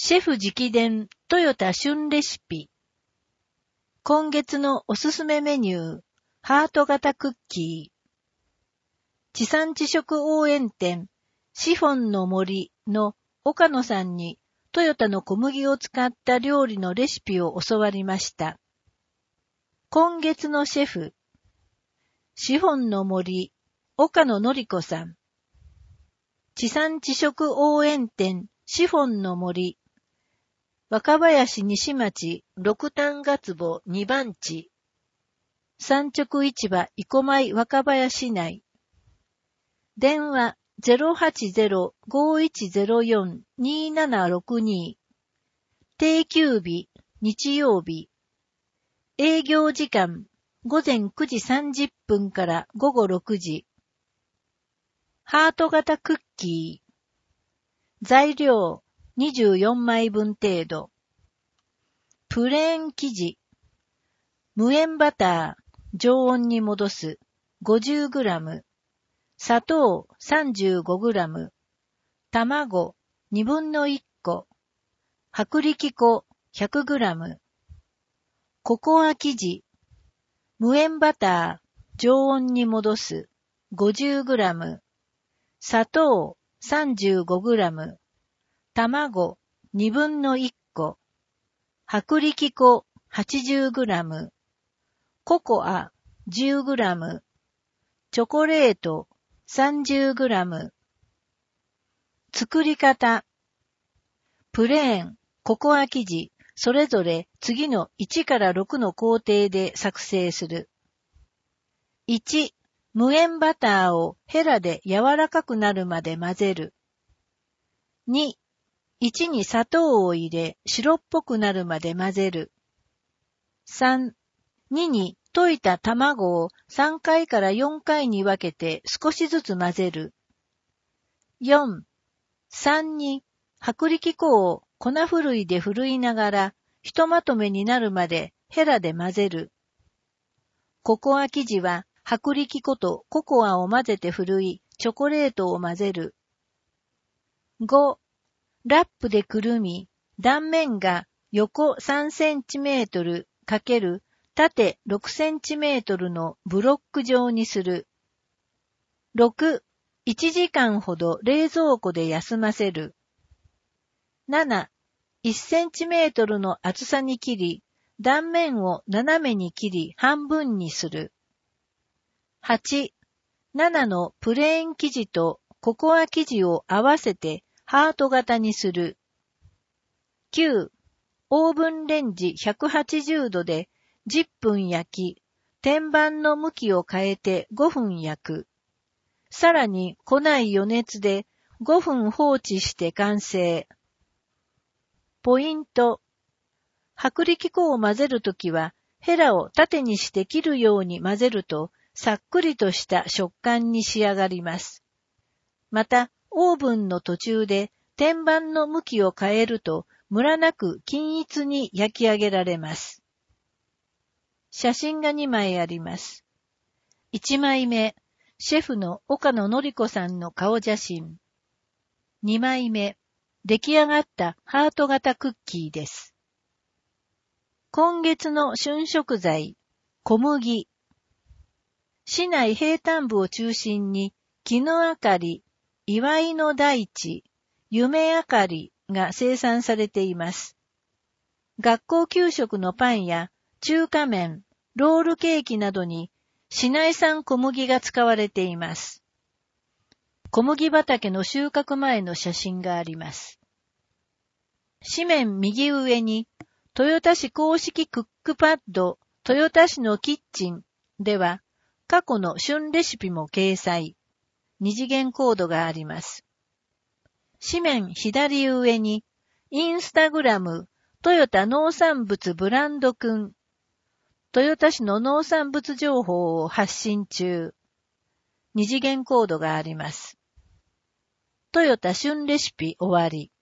シェフ直伝トヨタ旬レシピ。今月のおすすめメニュー、ハート型クッキー。地産地食応援店、シフォンの森の岡野さんにトヨタの小麦を使った料理のレシピを教わりました。今月のシェフ、シフォンの森、岡野典子さん。地産地食応援店、シフォンの森。若林西町六反ヶ坪2番地。産直市場生米若林内。電話 080-5104-2762。定休日、日曜日。営業時間、午前9時30分から午後6時。ハート型クッキー。材料、24枚分程度。プレーン生地。無塩バター、常温に戻す、50g。砂糖、35g。卵、1/2個。薄力粉、100g。ココア生地。無塩バター、常温に戻す、50g。砂糖、35g。卵、1/2個。薄力粉 80g。ココア 10g。チョコレート 30g。作り方。プレーン、ココア生地、それぞれ次の1から6の工程で作成する。1、無塩バターをヘラで柔らかくなるまで混ぜる。2、1に砂糖を入れ、白っぽくなるまで混ぜる。3、2に溶いた卵を3回から4回に分けて少しずつ混ぜる。4、3に薄力粉を粉ふるいでふるいながらひとまとめになるまでヘラで混ぜる。ココア生地は薄力粉とココアを混ぜてふるい、チョコレートを混ぜる。5、ラップでくるみ、断面が横 3cm× 縦 6cm のブロック状にする。6、1時間ほど冷蔵庫で休ませる。7、1cm の厚さに切り、断面を斜めに切り半分にする。8、7のプレーン生地とココア生地を合わせてハート型にする。9、オーブンレンジ180度で10分焼き、天板の向きを変えて5分焼く。さらに庫内余熱で5分放置して完成。ポイント。薄力粉を混ぜるときはヘラを縦にして切るように混ぜるとさっくりとした食感に仕上がります。また、オーブンの途中で天板の向きを変えるとムラなく均一に焼き上げられます。写真が2枚あります。1枚目、シェフの岡野典子さんの顔写真。2枚目、出来上がったハート型クッキーです。今月の旬食材、小麦。市内平坦部を中心に、木のあかり、祝いの大地、夢あかりが生産されています。学校給食のパンや中華麺、ロールケーキなどに市内産小麦が使われています。小麦畑の収穫前の写真があります。紙面右上に豊田市公式クックパッド豊田市のキッチンでは過去の旬レシピも掲載。二次元コードがあります。紙面左上にインスタグラムトヨタ農産物ブランドくん豊田市の農産物情報を発信中。二次元コードがあります。トヨタ旬レシピ終わり。